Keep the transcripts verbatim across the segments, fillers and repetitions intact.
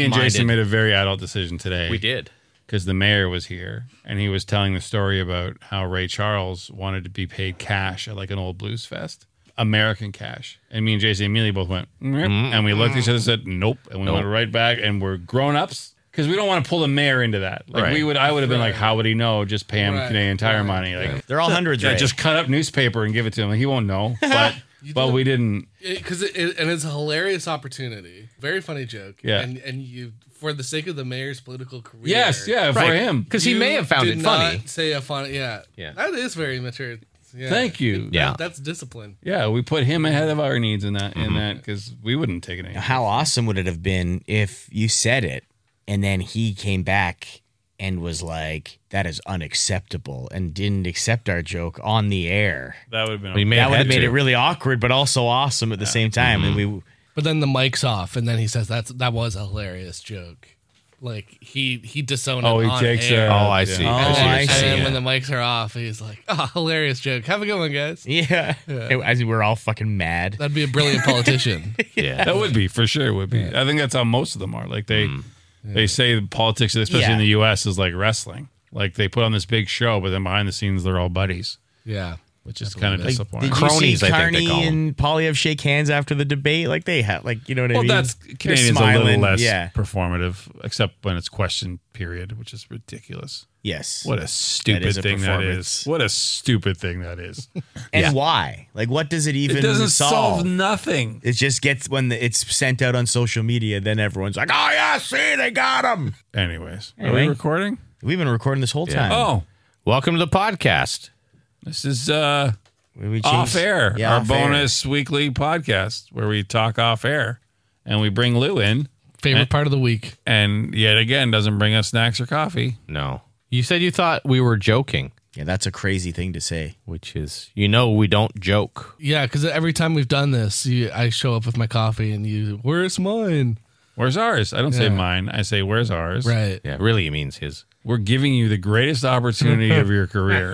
and Jason made a very adult decision today. We did. Because the mayor was here, and he was telling the story about how Ray Charles wanted to be paid cash at like an old blues fest. American cash. And me and Jason immediately both went, mm-hmm. and we looked at each other and said, nope. And we nope. went right back, and we're grown-ups. Because we don't want to pull the mayor into that. Like right. we would, I would have been right. like, how would he know? Just pay him right. Canadian Tire right. money. Like right. They're all hundreds, yeah, right? Just cut up newspaper and give it to him. He won't know. But but we didn't. Because it, it, and it's a hilarious opportunity. Very funny joke. Yeah. And and you, for the sake of the mayor's political career. Yes, yeah, for right. him. Because he may have found did it not funny. Say a funny, yeah, yeah. That is very mature. Yeah. Thank you. Yeah, that, that's discipline. Yeah, we put him ahead of our needs in that, in mm-hmm. that, because we wouldn't take it anymore. How awesome would it have been if you said it and then he came back and was like, "That is unacceptable," and didn't accept our joke on the air? That would have been. We may that have would have made to. it really awkward, but also awesome at the yeah. same time. Mm-hmm. And we. But then the mic's off, and then he says, "That's that was a hilarious joke." Like he he disowned oh, it he on takes air. A, oh, I see. Oh, and then, I see. And then yeah. when the mics are off, he's like, "Oh, hilarious joke. Have a good one, guys." Yeah, yeah. As we're all fucking mad. That'd be a brilliant politician. yeah, that would be for sure. Would be. Yeah. I think that's how most of them are. Like they mm. yeah. they say politics, especially yeah. in the U S, is like wrestling. Like they put on this big show, but then behind the scenes they're all buddies. Yeah. Which is kind of like, disappointing. Did Cronies, you see I think they Carney call them. and Polyev shake hands after the debate? Like they had, like you know what well, I mean? Well, that's Canadians a little less yeah. performative, except when it's question period, which is ridiculous. Yes. What a stupid that thing that is. What a stupid thing that is. And yeah. why? Like, what does it even It doesn't solve? solve nothing. It just gets when the, it's sent out on social media, then everyone's like, "Oh yeah, see, they got him." Anyways, anyway, are we recording? We've been recording this whole yeah. time. Oh, welcome to the podcast. This is uh. We off air, yeah, our off bonus air. weekly podcast where we talk off air and we bring Lou in. Favorite and, part of the week. And yet again, doesn't bring us snacks or coffee. No. You said you thought we were joking. Yeah, that's a crazy thing to say. Which is, you know, we don't joke. Yeah, because every time we've done this, you, I show up with my coffee and you, where's mine? Where's ours? I don't yeah. say mine. I say, where's ours? Right. Yeah, really it means his. We're giving you the greatest opportunity of your career.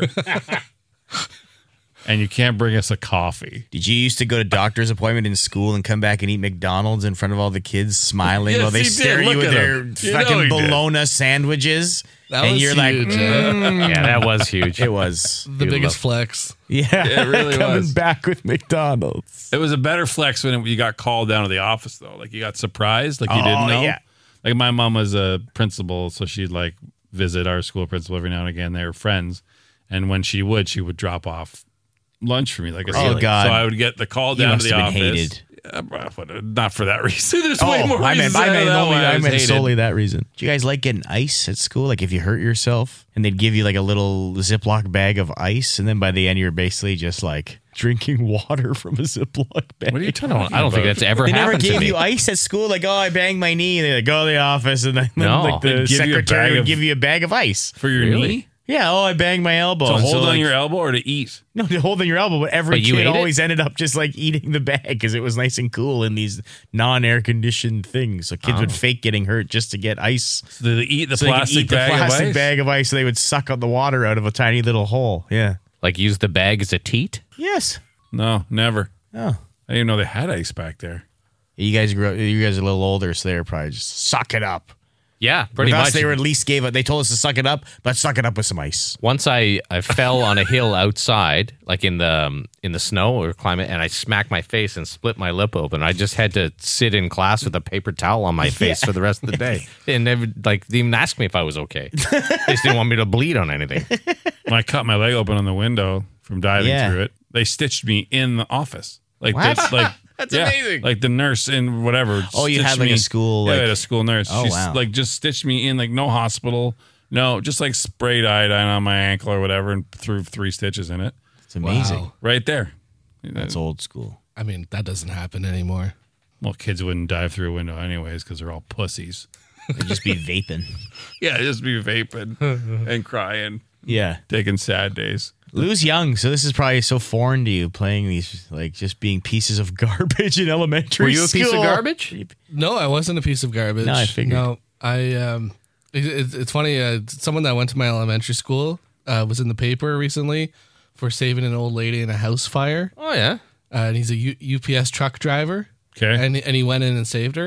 And you can't bring us a coffee. Did you used to go to doctor's appointment in school and come back and eat McDonald's in front of all the kids smiling yes, while they stare at you with their him. fucking you know bologna sandwiches? That and was you're huge. like, mm. Yeah, that was huge. It was. The biggest flex. Yeah, it really coming was. back with McDonald's. It was a better flex when you got called down to the office, though. Like, you got surprised, like you oh, didn't know. Yeah. Like, my mom was a principal, so she'd, like, visit our school principal every now and again. They were friends. And when she would, she would drop off lunch for me, like a oh god! So I would get the call down to the office. Hated. Yeah, but not for that reason. There's oh, way more I reasons. meant, I meant, only, I, I meant hated. solely that reason. Do you guys like getting ice at school? Like if you hurt yourself, and they'd give you like a little Ziploc bag of ice, and then by the end you're basically just like drinking water from a Ziploc bag. What are you talking about? I don't think that's ever they happened to me. They never gave to you me. ice at school. Like, oh, I banged my knee. And they like, go to the office, and then no. like the secretary would of, give you a bag of ice for your really? knee. Yeah, oh, I banged my elbow. To hold so, on like, your elbow or to eat? No, to hold on your elbow. But every but you kid ate always it? ended up just like eating the bag because it was nice and cool in these non-air conditioned things. So kids oh. would fake getting hurt just to get ice. So they eat the so plastic, they could eat bag, the plastic of ice? bag of ice so they would suck out the water out of a tiny little hole. Yeah. Like use the bag as a teat? Yes. No, never. Oh. I didn't even know they had ice back there. You guys grew up, you guys are a little older, so they were probably just suck it up. Yeah, pretty with much. Us, they were at least gave it. They told us to suck it up, but suck it up with some ice. Once I, I fell on a hill outside, like in the um, in the snow or climate, and I smacked my face and split my lip open. I just had to sit in class with a paper towel on my face yeah. for the rest of the day. And they would, like they even asked me if I was okay. They just didn't want me to bleed on anything. When I cut my leg open on the window from diving yeah. through it, they stitched me in the office. Like what? that's like. That's yeah, amazing. Like the nurse in whatever. Oh, you had like me. a school. Yeah, Like, I had a school nurse. Oh, She's wow. like just stitched me in, like no hospital, no, just like sprayed iodine on my ankle or whatever, and threw three stitches in it. It's amazing. Wow. Right there. That's old school. I mean, that doesn't happen anymore. Well, kids wouldn't dive through a window anyways because they're all pussies. They'd just be vaping. Yeah, just be vaping and crying, Yeah. taking sad days. Lou's young, so this is probably so foreign to you, playing these, like, just being pieces of garbage in elementary Were you a school. piece of garbage? No, I wasn't a piece of garbage. No, I figured. No, I, um, it, it, it's funny, uh, someone that went to my elementary school uh, was in the paper recently for saving an old lady in a house fire. Oh, yeah. Uh, and he's a U- UPS truck driver. Okay. And, and he went in and saved her.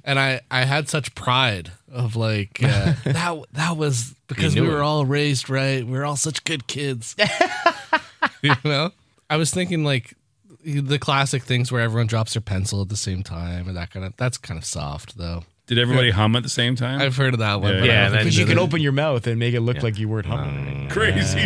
And I, I had such pride of like uh, that that was because we knew were it. all raised right. We were all such good kids. You know? I was thinking like the classic things where everyone drops their pencil at the same time and that kind of that's kind of soft though. Did everybody hum at the same time? I've heard of that one. Yeah. but I Yeah, don't think then Because we you did can it. open your mouth and make it look like you weren't humming. Crazy.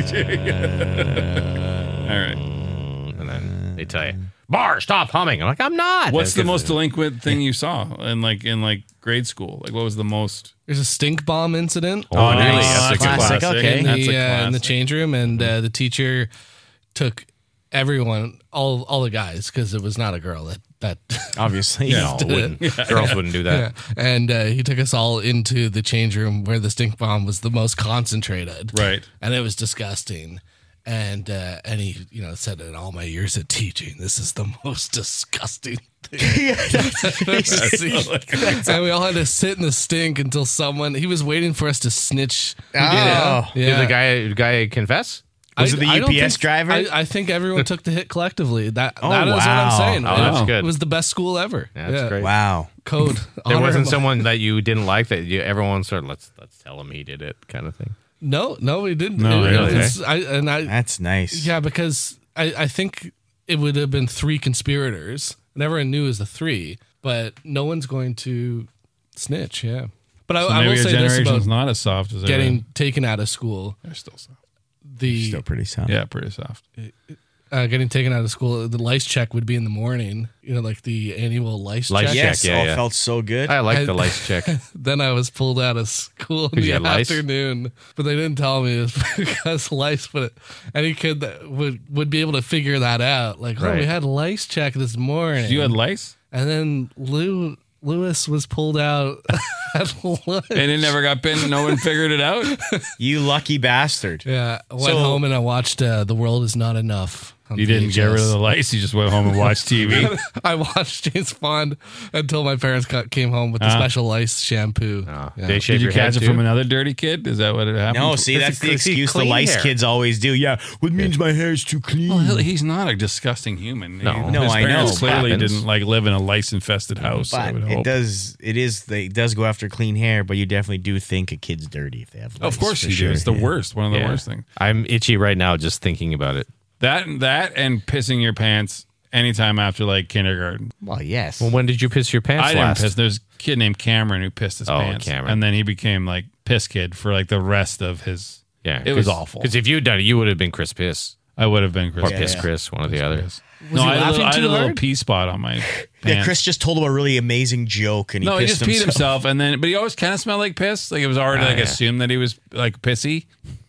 All right. And then they tell you, Bar, stop humming. I'm like, I'm not. What's the Because- most delinquent thing you saw in like in like grade school? Like what was the most? There's a stink bomb incident. Oh, really? nice. That's a good Classic, classic. okay. in That's the, a uh, in the classic. change room, and uh, the teacher took everyone, all all the guys, because it was not a girl that that. Obviously. No, did it. wouldn't. Girls wouldn't do that. Yeah. And uh, he took us all into the change room where the stink bomb was the most concentrated, Right. And it was disgusting. And uh, and he, you know, said in all my years of teaching, this is the most disgusting thing I've ever seen. And we all had to sit in the stink until someone. He was waiting for us to snitch. Oh. Did the guy, the guy confess? Was it the I U don't P S think- driver? I, I think everyone took the hit collectively. That Oh, that is what I'm wow. saying. Oh, It- that's good. It was the best school ever. Yeah, that's great. Wow. Code. There Honor wasn't him. someone that you didn't like that you, everyone sort of, let's let's tell him he did it kind of thing. No, no, we didn't. No, It- really? it's- I, and I, That's nice. yeah, because I, I think it would have been three conspirators, and everyone knew it was the three, but no one's going to snitch. Yeah, but So I, I maybe will your say this generation's about not as soft as getting everyone. taken out of school. They're still soft. The Still pretty sound. Yeah, pretty soft. uh, getting taken out of school, the lice check would be in the morning. You know, like the annual lice, Lice check. Yes. Check, yeah, oh, yeah. felt so good. I like I- the lice check. Then I was pulled out of school in you the had lice? afternoon, but they didn't tell me it was because lice. But any kid that would would be able to figure that out, like, oh, Right. we had lice check this morning. You had lice, and then Lou Lewis was pulled out at lunch. and it never got bitten. No one figured it out. You lucky bastard. Yeah, I went So- home and I watched uh, The World Is Not Enough. on You didn't V H S. get rid of the lice. You just went home and watched T V. I watched James Bond until my parents got, came home with the Ah. special lice shampoo. Oh, Yeah. They shave Did you your head catch it too? from another dirty kid? Is that what it happened? No, see, that's the It's a excuse the clean lice hair. kids always do. Yeah, what means my hair's too clean? Well, he's not a disgusting human. No. He- No, his I know. parents clearly Happens. didn't like live in a lice-infested house. I but would it hope. does. It is. They, it does go after clean hair, but you definitely do think a kid's dirty if they have. Of lice, course for you sure. do. It's the Yeah. worst. One of the Yeah. worst things. I'm itchy right now just thinking about it. That that and pissing your pants anytime after like kindergarten. Well, yes. Well, when did you piss your pants I didn't last? piss. There's a kid named Cameron who pissed his Oh, pants, Cameron. and then he became like piss kid for like the rest of his. Yeah, it was awful. Because if you'd done it, you would have been Chris Piss I would have been Chris. or Yeah, Piss yeah. Chris, one or the other. Piss. Was No, he I had, a little, laughing I had too a little hard? pee spot on my yeah, pants. Chris just told him a really amazing joke, and he No, he pissed just peed himself. himself, and then but he always kind of smelled like piss. Like it was already Ah, like yeah. assumed that he was like pissy,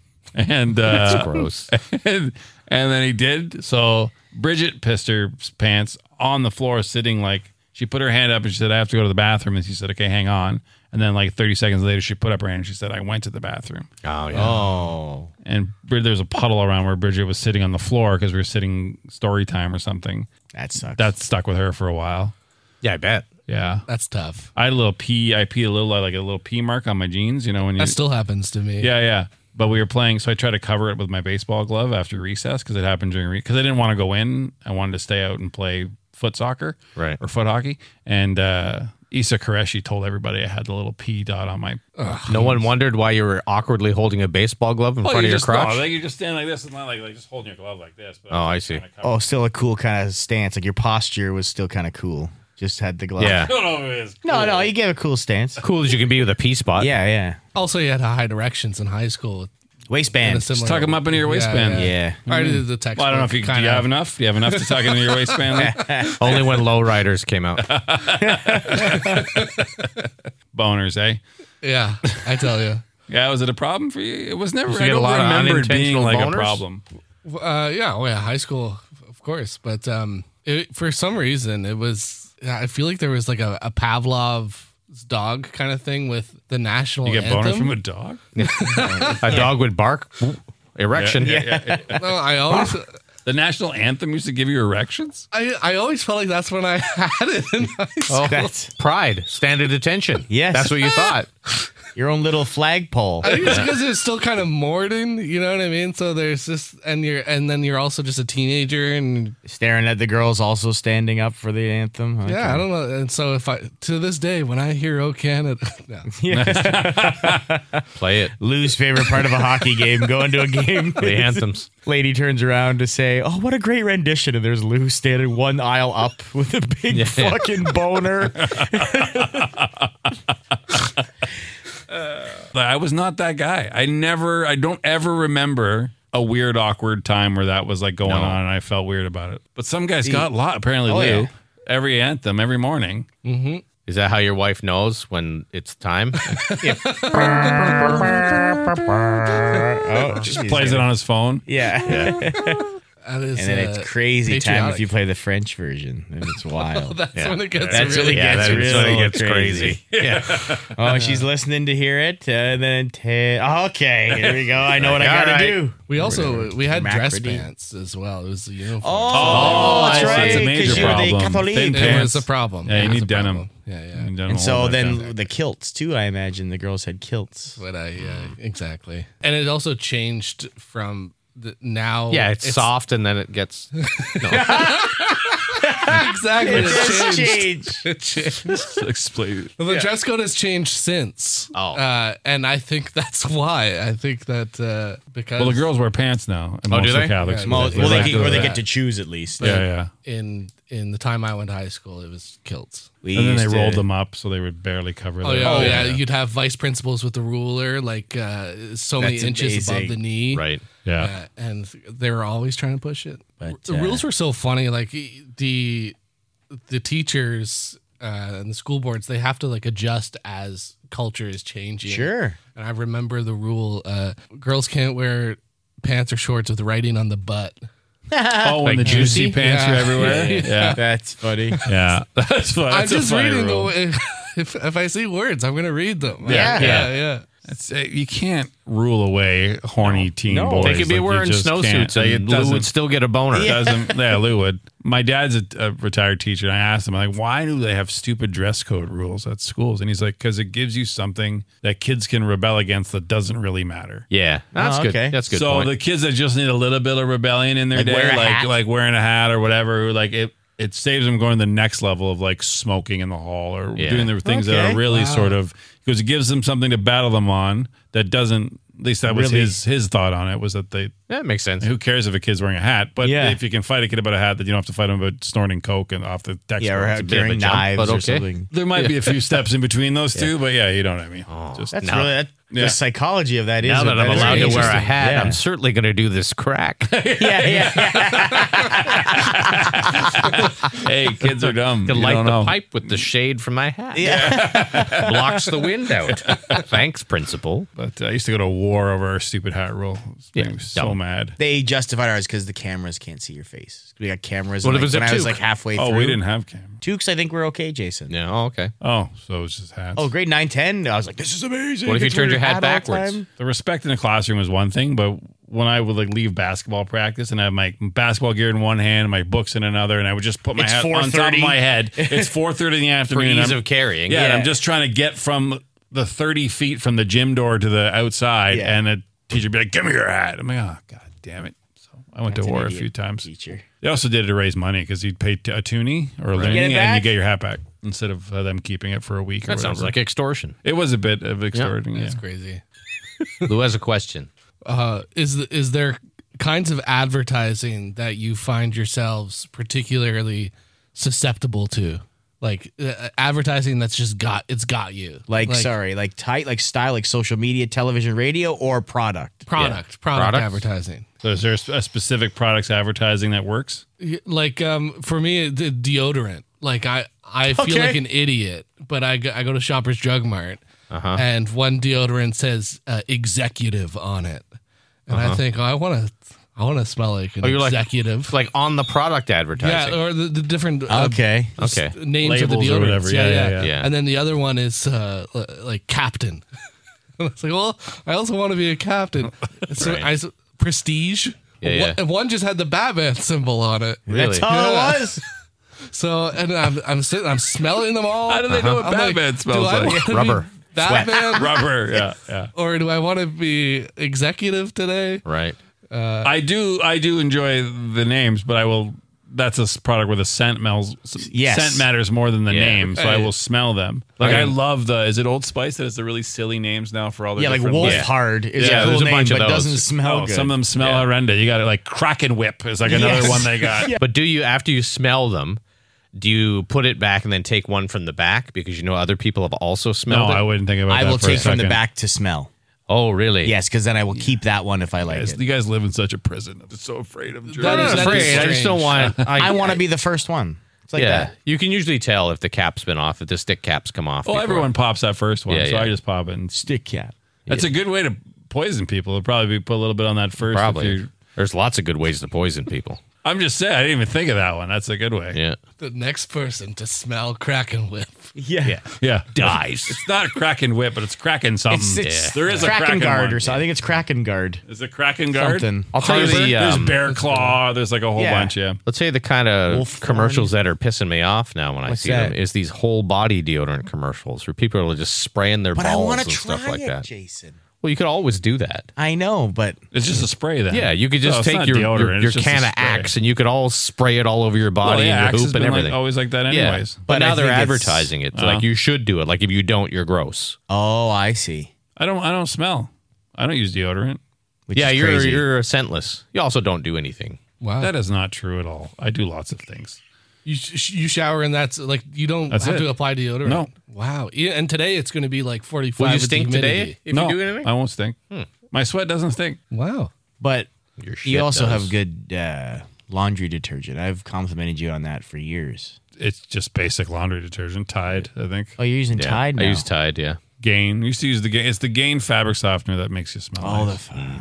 and uh, That's gross. and, and then he did. So Bridget pissed her pants on the floor, sitting like she put her hand up and she said, "I have to go to the bathroom." And she said, "Okay, hang on." And then like thirty seconds later, she put up her hand and she said, "I went to the bathroom." Oh yeah. Oh, And Brid- there was a puddle around where Bridget was sitting on the floor because we were sitting story time or something. that sucks. That stuck with her for a while. Yeah, I bet. Yeah. That's tough. I had a little pee. I peed a little, like a little pee mark on my jeans. You know when you That still happens to me. Yeah, yeah. But we were playing, so I tried to cover it with my baseball glove after recess because it happened during because I didn't want to go in. I wanted to stay out and play foot soccer, Right. or foot hockey. And uh, Issa Qureshi told everybody I had the little pee dot on my. No one wondered why you were awkwardly holding a baseball glove in Oh, front you of your just, crotch. no, like you just stand like this, it's not like, like just holding your glove like this. But Oh, I was see. trying to cover oh, it. still a cool kind of stance. Like your posture was still kind of cool. Just had the glove. Yeah. I don't know if it is. No, cool. no, you gave a cool stance. Cool as you can be with a pee spot. Yeah, yeah. Also, you had high directions in high school. in a Waistband. similar- tuck 'em up into your waistband. Yeah. I already did the text. Well, I don't know if you, do you have enough. Do you have enough to tuck it into your waistband? Only when lowriders came out. Boners, eh? Yeah, I tell you. Yeah, was it a problem for you? It was never. Did you I get a don't lot of remember it being unintentional like boners? a problem. Uh, yeah, oh yeah, high school, of course. But um, it, for some reason, it was. I feel like there was like a, a Pavlov's dog kind of thing with the national You get anthem. boners from a dog? A dog would bark. Erection. Yeah, yeah, yeah, yeah. No, I always, The national anthem used to give you erections? I, I always felt like that's when I had it in high school. Oh, That's- pride. Stand at attention. Yes. That's what you thought. Your own little flagpole. I think it's because it's still kind of modern, you know what I mean? So there's just, and you're, and then you're also just a teenager, and Staring at the girls also standing up for the anthem. Okay. yeah, I don't know. And so if I, to this day, when I hear "O Canada," no. Play it. Lou's favorite part of a hockey game, going to a game. The anthems. Lady turns around to say, "Oh, what a great rendition!" And there's Lou standing one aisle up with a big Yeah. fucking boner. But I was not that guy. I never, I don't ever remember a weird, awkward time where that was like going No. on and I felt weird about it. But some guys got a lot, apparently, Oh, Lou. yeah. Every anthem, every morning. Is that how your wife knows when it's time? Oh, Just plays it on his phone. Yeah. That is, And then uh, it's crazy time patriotic. if you play the French version. And it's wild. That's when it gets That's really. when it Yeah, gets that's really when it gets crazy. Yeah. Oh, she's listening to hear it. Uh, and then, t- okay, here we go. I know what I All got to right. do. We also we had dress Macready. pants as well. It was the uniform. Oh, that's I see. right. It's a major 'cause you're the problem. Catholic. Thin it pants. was a problem. Yeah, you It was need a denim. problem. Yeah, yeah. And, And so then the kilts, too, I imagine. The girls had kilts. But I, yeah, exactly. And it also changed from the, now. Yeah, it's, soft and then it gets. No. Exactly. It It's changed. changed. It changed. explain. Well, the dress code has changed since. Oh. Uh, and I think that's why. I think that uh, because Well, the girls wear pants now. And Oh, most do of the they? Catholics. Yeah, Well, do. well, they, like get, or they the- get to choose at least. Yeah, yeah. in in the time I went to high school, it was kilts. We And then they used rolled to- them up so they would barely cover Oh their yeah, oh, yeah. yeah. You'd have vice principals with the ruler, like uh, so many That's inches above amazing. the knee. Right. Yeah. Uh, and they were always trying to push it. But, the uh, rules were so funny. Like the the teachers uh, and the school boards, they have to like adjust as culture is changing. Sure. And I remember the rule: uh, girls can't wear pants or shorts with writing on the butt. Oh, Like and the juicy juicy? pants Yeah. are everywhere. Yeah. Yeah. That's funny. Yeah. That's fun. I'm That's a just funny reading rule. the if if I see words, I'm gonna read them. Yeah. yeah, yeah. It's, uh, you can't rule away horny teen No. boys. They could be Like, you wearing just can't. snowsuits Like, and it Lou doesn't- would still get a boner. It doesn't. Yeah, Lou would. My dad's a, a retired teacher, and I asked him, I'm like, why do they have stupid dress code rules at schools? And he's like, because it gives you something that kids can rebel against that doesn't really matter. Yeah. That's Oh, good. okay. That's a good so point. the kids that just need a little bit of rebellion in their Like day, wear a like hat? like wearing a hat or whatever, like it it saves them going to the next level of like smoking in the hall or Yeah. doing the things that Okay. are really Wow. sort of, because it gives them something to battle them on that doesn't. At least that was Really? his his thought on it, was that they. yeah, it makes sense. Who cares if a kid's wearing a hat? But Yeah. if you can fight a kid about a hat, then you don't have to fight him about snorting coke and off the textbook. Yeah, or It's a bit of a carrying jump. knives but or okay. something. There might be a few steps in between those two, but yeah, you know what I mean. Just That's Now- really that, Yeah. the psychology of that is Now that I'm is allowed to very wear a interesting. hat, Yeah. I'm certainly going to do this crack. yeah, yeah, hey, kids are dumb. To You light don't the know. pipe with the shade from my hat. yeah. Blocks the wind out. Thanks, principal. But uh, I used to go to war over our stupid hat rule. It Yeah, made me so dumb. mad. They justified ours because the cameras can't see your face. We got cameras. What and, if like, it's a when I was toque? like halfway Oh, through. we didn't have cameras. Tukes, I think we're okay, Jason. Yeah. Oh, okay. Oh, so it was just hats. Oh, grade nine, ten. I was like, this is amazing. What if you It's turned your wearing hat a all the backwards? time. The respect in the classroom was one thing, but when I would like leave basketball practice and I have my basketball gear in one hand and my books in another, and I would just put my It's hat on top of four thirty. my head. It's four thirty in the For afternoon. and ease I'm- of carrying. Yeah, and Yeah. I'm just trying to get from the thirty feet from the gym door to the outside, Yeah. and the teacher would be like, "Give me your hat." I'm like, "Oh, god damn it!" So I went That's to an war a idiot few times. Teacher. They also did it to raise money because you'd pay t- a toonie or a Get it loonie, and you back? get your hat back instead of uh, them keeping it for a week. or That sounds whatever. like extortion. It was a bit of extorting. That's Yeah. crazy. Lou has a question. Uh, is th- is there kinds of advertising that you find yourselves particularly susceptible to? Like uh, advertising that's just got it's got you. Like, sorry, like tight, like style, like social media, television, radio, or product. product, product Products? advertising. So is there a sp- a specific products advertising that works? Y- Like um, for me, the deodorant. Like I, I feel Okay. like an idiot, but I go, I go to Shoppers Drug Mart, Uh-huh. and one deodorant says uh, executive on it, and I think, oh, I want to, I want to smell like an Oh, you're like- executive. Like on the product advertising. yeah, or the, the different uh, Okay. Okay. names of the Labels deodorants. or whatever. Yeah, yeah, yeah. Yeah. And then the other one is uh, l- like captain. I was like, well, I also want to be a captain. So Right. I s- prestige. Yeah, yeah. One, and one just had the Batman symbol on it. Really? That's all Yeah. it was. So and I'm I'm sitting, I'm smelling them all. How do they know what I'm Batman smells do I like? wanna be- Rubber. that Sweat. band, Rubber. Yeah, yeah. or do I want to be executive today? Right. I do. I do enjoy the names, but I will. That's a s- product where the scent smells. Yes. Scent matters more than the Yeah. name, so I Hey. will smell them. Like Okay. I love the. Is it Old Spice that has the really silly names now for all the Yeah, like different- Wolf Yeah. Hard is Yeah, a cool there's a name, bunch of but those. doesn't smell Oh, good. some of them smell Yeah. horrendous. You got it like Kraken Whip is like another Yes. one they got. But do you, after you smell them, do you put it back and then take one from the back because you know other people have also No, smelled I it? wouldn't think about I that will for take a from the second. back to smell. Oh, really? Yes, because then I will keep that one if I like Guys, it. you guys live in such a prison. I'm so afraid of germs. That I'm is- not that afraid. is I just don't strange. want. I want to be the first one. It's like yeah, that. you can usually tell if the cap's been off, if the stick caps come off. Well, before. everyone pops that first one, Yeah, so yeah. I just pop it. And Stick cat. that's a good way to poison people. It'll probably be put a little bit on that first. if Probably. you- There's lots of good ways to poison people. I'm just saying. I didn't even think of that one. That's a good way. Yeah. The next person to smell Kraken Whip. Yeah. Yeah. Dies. It's not Kraken Whip, but it's Kraken something. It's, it's There is a Kraken Kraken Guard one. or something. I think it's Kraken Guard. Is it Kraken Guard? Something. I'll tell you Harbor? the. There's Um, Bear Claw. There's like a whole Yeah. bunch. Yeah. let's say the kind of Wolf commercials that are pissing me off now when I What's see that? them is these whole body deodorant commercials where people are just spraying their But I balls want and to try stuff like it, that. Jason. Well, you could always do that. I know, but It's just a spray then. Yeah, you could just No, it's take not your, deodorant, your, it's your just a can of spray. Axe and you could all spray it all over your body Well, yeah, and Axe your has hoop and been like everything. always like that yeah, anyways. but, But now I they're think it's- advertising it. Oh. Like you should do it. Like if you don't, you're gross. oh, I see. I don't I don't smell. I don't use deodorant. Which yeah, is you're crazy. you're scentless. You also don't do anything. Wow. That is not true at all. I do lots of things. You sh- you shower and that's like you don't That's have it. to apply deodorant. No. Wow. Yeah, and today it's going to be like forty-five. Will you with the stink today humidity. if no, you do anything? I won't stink. My sweat doesn't stink. Wow. But Your shit you also does. have good uh, laundry detergent. I've complimented you on that for years. It's just basic laundry detergent. Tide, I think. Oh, you're using Yeah, Tide now. I use Tide. Yeah. Gain. I used to use the Gain. It's the Gain fabric softener that makes you smell. all the nice. fun.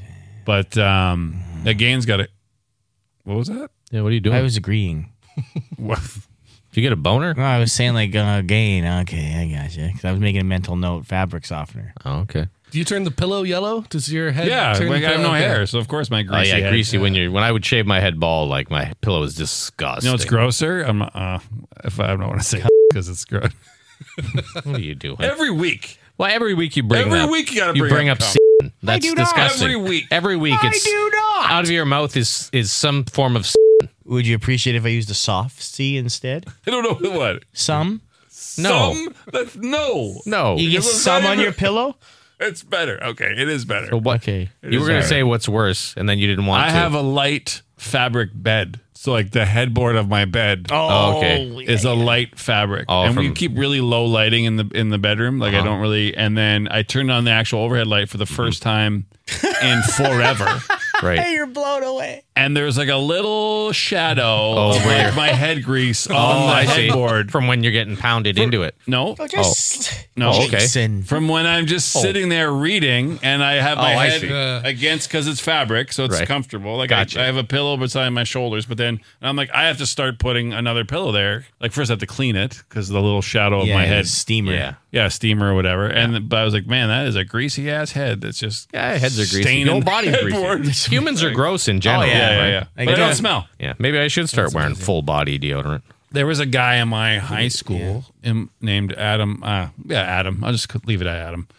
But um, the Gain's got a. What was that? Yeah. What are you doing? I was agreeing. What? Did you get a boner? No, I was saying like uh, gain. Okay, I got you. Because I was making a mental note. Fabric softener. Oh, okay. Do you turn the pillow yellow? Does your head? Yeah, turn like I have no okay. hair, so of course my Oh greasy. yeah, head- greasy. When you when I would shave my head bald, like my pillow is disgusting. You know what's grosser? I'm not, uh, if I don't want to say because it's gross. What are you doing? Every week, Well, every week you bring every up, week you got to you bring, bring up cum. semen. That's do not. disgusting. Every week. Every week it's not. out of your mouth is is some form of semen. Would you appreciate if I used a soft C instead? I don't know what. Some? No. Some? That's no. No. You get It was some not on even- your pillow? It's better. Okay, it is better. So what? Okay. It You is were going to better. say what's worse, and then you didn't want I to. have a light fabric bed, so like the headboard of my bed Oh, okay. is a light fabric, Oh, and we from- keep really low lighting in the in the bedroom. Like I Uh-huh. don't really, and then I turned on the actual overhead light for the first time in forever. right. you're blown away. And there's like a little shadow Oh, of where- like my head grease on Oh, the I see. headboard. From when you're getting pounded into it. No, Oh, just No, okay. Jason. from when I'm just Oh. sitting there reading and I have my Oh, I head see. Uh, against because it's fabric, so it's Right. comfortable. Like Gotcha. I, I have a pillow beside my shoulders, but then I'm like, I have to start putting another pillow there. Like first I have to clean it because the little shadow of yeah, my head, steamer. Yeah. yeah, steamer or whatever. And but I was like, man, that is a greasy ass head. That's just Yeah, heads are greasy. staining Your whole the body's headboard. greasy. Humans are gross in general. Oh, yeah, Yeah, yeah, right? yeah. I But I get don't it. smell. Yeah, maybe I should start wearing full body deodorant. There was a guy in my high school im- named Adam. Uh, yeah, Adam. I'll just leave it at Adam.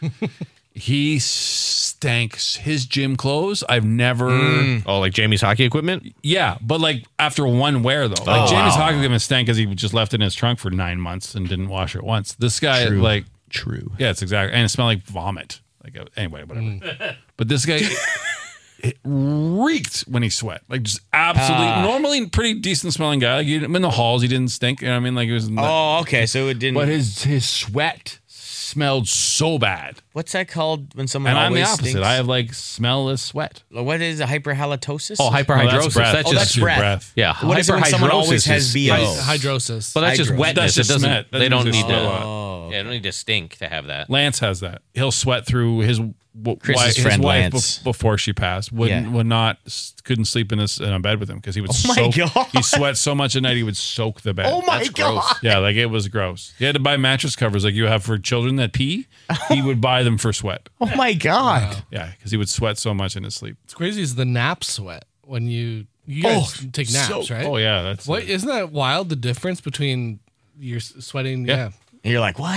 He stank his gym clothes. I've never. Oh, like Jamie's hockey equipment? Yeah, but like after one wear though, like Oh, Jamie's wow. hockey equipment stank because he just left it in his trunk for nine months and didn't wash it once. This guy, True. like, True. yeah, it's exactly, and it smelled like vomit. Like uh, anyway, whatever. But this guy. It reeked when he sweat, like just absolutely. Ah. Normally, pretty decent smelling guy. Like he, in the halls, he didn't stink. You know what I mean? Like it was. Oh, okay. So it didn't. But his his sweat smelled so bad. What's that called when someone And I'm the always opposite. stinks? I have like smellless sweat. What is a hyperhalitosis? Oh, Oh, hyperhidrosis. that's breath. That's Oh, just that's your breath. yeah. What is it when someone always hyperhidrosis has is- B O? is- Hydrosis. But that's just Hydro. wetness. That's just it doesn't. sweat. That They don't means need it's to. sweat. Oh. Yeah, they don't need to stink to have that. Lance has that. He'll sweat through his w- Chris's wife, his friend wife Lance. bef- before she passed. Wouldn't Yeah. would not s- couldn't sleep in, his, in a bed with him because he would Oh my soak. God. He sweat so much at night he would soak the bed. Oh my That's god! gross. Yeah, like it was gross. He had to buy mattress covers like you have for children that pee. He would buy them for sweat. Oh my god! Yeah, because he would sweat so much in his sleep. It's crazy is the nap sweat when you you guys Oh, take naps, so- right? Oh yeah, that's What isn't that wild? The difference between your s- sweating, Yeah. yeah. And you're like, what?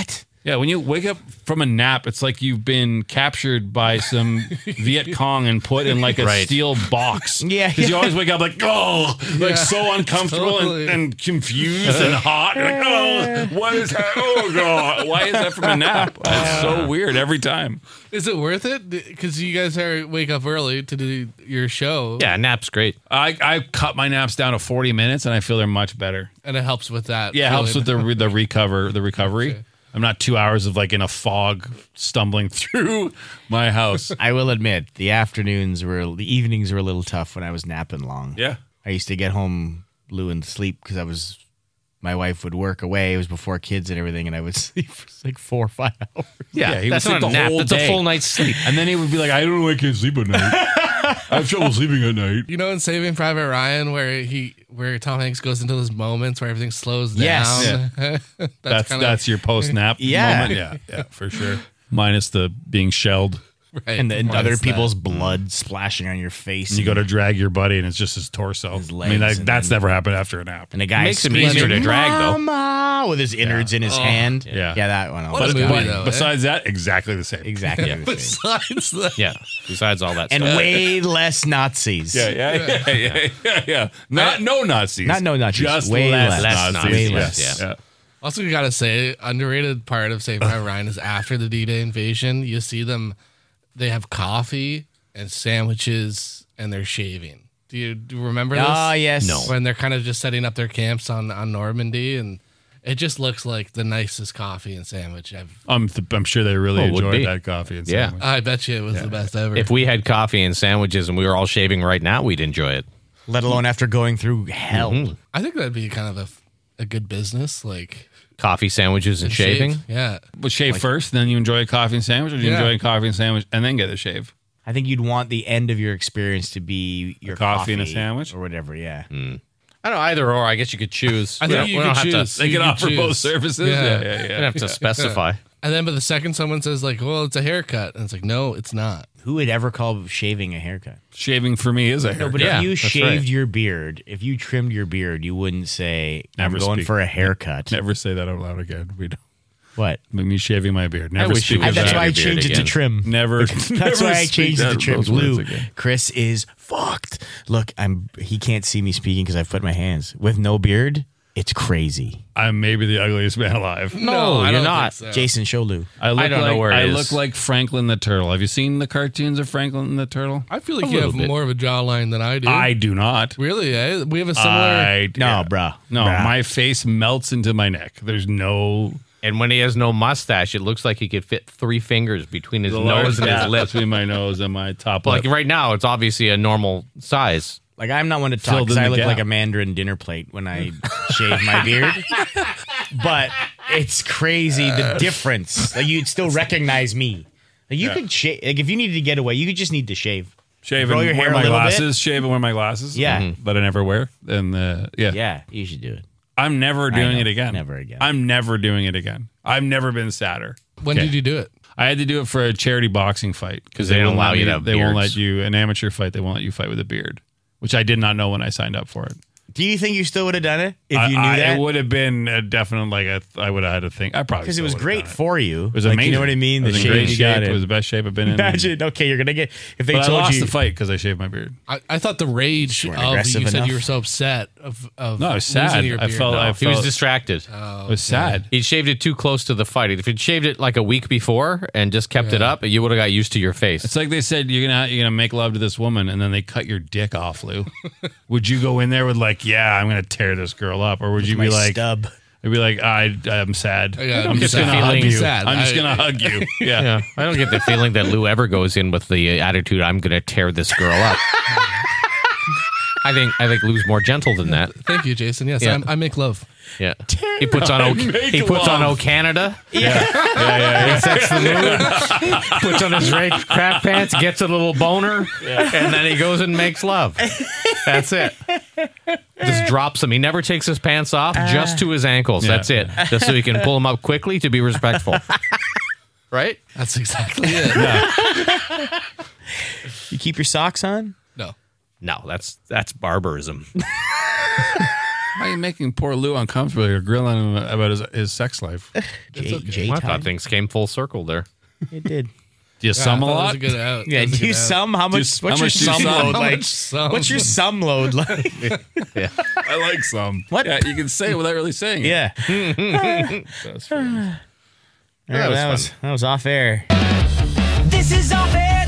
Yeah, when you wake up from a nap, it's like you've been captured by some Viet Cong and put in like a Right. steel box. Yeah, Because you yeah. always wake up like, oh, like Yeah, so uncomfortable totally. and, and confused and hot. You're like, oh, what is that? Oh, God. Why is that from a nap? It's so weird every time. Is it worth it? Because you guys are wake up early to do your show. Yeah, nap's great. I, I cut my naps down to forty minutes and I feel they're much better. And it helps with that. Yeah, it helps with feeling. the re- the recover the recovery. Okay. I'm not two hours of like in a fog stumbling through my house. I will admit, the afternoons were, the evenings were a little tough when I was napping long. Yeah. I used to get home, Lou, and sleep because I was, my wife would work away. It was before kids and everything, and I would sleep for like four or five hours. Yeah, he that's would sleep not a the nap. whole That's day. a full night's sleep. And then he would be like, I don't know, I can't sleep at night. I have trouble sleeping at night. You know, in Saving Private Ryan, where he, where Tom Hanks goes into those moments where everything slows Yes. down. that's That's kinda, that's your post nap Yeah. moment. Yeah, yeah, for sure. Minus the being shelled. right. And, the, and Minus other that. people's blood splashing on your face. And you go to drag your buddy and it's just his torso. His I mean, legs that, and that's then- never happened after a nap. and the guy Makes him screaming, easier to drag, though. Mama, with his innards in his hand. Yeah. yeah, that one. What a But, movie, but though, eh? besides that, exactly the same. Exactly. Yeah. the same. Besides that, Yeah. Besides all that And stuff. way less Nazis. Yeah, yeah, yeah, yeah, yeah, yeah. Not no Nazis. Not no Nazis. Just Way less, less. Nazis. Way Yeah, less. yeah. also, you gotta say, underrated part of Saving Private Ryan is after the D-Day invasion, you see them, they have coffee and sandwiches, and they're shaving. Do you, do you remember this? Oh, yes. No. When they're kind of just setting up their camps on, on Normandy, and it just looks like the nicest coffee and sandwich I've. I'm, th- I'm sure they really Oh, it would enjoyed be. that coffee and Yeah. sandwich. I bet you it was the best ever. If we had coffee and sandwiches and we were all shaving right now, we'd enjoy it. Let alone after going through hell. Mm-hmm. I think that'd be kind of a, a good business, like Coffee, sandwiches, and shave. shaving. Yeah. But shave first, then you enjoy a coffee and sandwich, or do you Yeah. enjoy a coffee and sandwich and then get a shave? I think you'd want the end of your experience to be your coffee and a sandwich? or whatever. Yeah. I don't know, either or. I guess you could choose. I We think don't- you we could don't have to- choose. They You can could offer choose. both services. Yeah. Yeah, yeah, We yeah. don't have to specify. And then, but the second someone says like, "Well, it's a haircut," and it's like, "No, it's not." Who would ever call shaving a haircut? Shaving for me is a No, haircut. but Yeah, if you that's shaved right. your beard, if you trimmed your beard, you wouldn't say, Never I'm going speak. for a haircut. Never say that out loud again. We don't. What? Me shaving my beard. Never wish you speak would of That's that. why I your beard changed it to again. trim. Never. That's never why I speak changed it to that- trim. those words Lou, again. Chris is fucked. Look, I'm. He can't see me speaking because I've put my hands. With no beard, it's crazy. I'm maybe the ugliest man alive. No, I you're don't not. think so. Jason, show Lou. I look don't know like, where it I is. look like Franklin the Turtle. Have you seen the cartoons of Franklin the Turtle? I feel like A you little have bit. more of a jawline than I do. I do not. really, eh? We have a similar. I No, yeah. bruh. No, Bruh. my face melts into my neck. There's no And when he has no mustache, it looks like he could fit three fingers between his nose and yeah, his lips. between my nose and my top Like lip. right now, it's obviously a normal size. Like, I'm not one to talk Filled because in I the look gap. like a Mandarin dinner plate when I shave my beard. But it's crazy the difference. Like, you'd still recognize me. Like, you Yeah. could shave. Like, if you needed to get away, you could just need to shave. Shave Grow and your hair wear a my little bit. glasses. Shave and wear my glasses. Yeah. Mm-hmm. Mhm. That I never wear. And uh, yeah. Yeah, you should do it. I'm never doing know. it again. Never again. I'm never doing it again. I've never been sadder. When Okay. did you do it? I had to do it for a charity boxing fight because They don't won't allow let you me- to have They won't let beards. you an amateur fight. They won't let you fight with a beard, which I did not know when I signed up for it. Do you think you still would have done it if I- you knew I- that? it would have been a definite like a, I would have had to think. I probably Because it still was would've great done it. for you. It was like, amazing. You know what I mean? I The was in shape great you shape. got It in. was the best shape I've been in. Imagine. Okay, you're gonna get if they But I told lost you the fight because I shaved my beard. I, I thought the rage weren't of aggressive you said enough. you were so upset of of No, I was losing sad. your I beard. felt- No. I He was felt- distracted. It was sad. He shaved it too close to the fight. If he'd shaved it like a week before and just kept it up, you would have got used to your face. It's like they said you're gonna you're gonna make love to this woman and then they cut your dick off, Lou. Would you go in there with like, yeah, I'm gonna tear this girl up, or would you my be like, stub. I'd be like, I I'm sad. Yeah, I'm just sad. gonna I'd hug be you. sad. I'm just I- gonna hug you. Yeah. Yeah, I don't get the feeling that Lou ever goes in with the attitude, "I'm going to tear this girl up." I think I think Lou's more gentle than that. Thank you, Jason. Yes, Yeah. I'm, I make love. Yeah, he puts on O. Make He puts on love. O Canada. Yeah, yeah, yeah. He sets the mood. Puts on his race crap pants, gets a little boner, and then he goes and makes love. That's it. Just drops them. He never takes his pants off, just to his ankles. Yeah. That's it. Just so he can pull them up quickly to be respectful. Right? That's exactly it. You keep your socks on? No. No, that's that's barbarism. Why are you making poor Lou uncomfortable? You're grilling him about his, his sex life. J, okay. J I time. thought things came full circle there. It did. Do you Yeah, sum I a thought it was lot? a good out. Yeah, That was a do you good out. sum? How much? how What's your much do you sum sum? load How like? much sum? What's your sum load like? Yeah. I like some. What? Yeah, you can say it without really saying it. Yeah. That's funny. All right, was that was fun. that was off air. This is off air.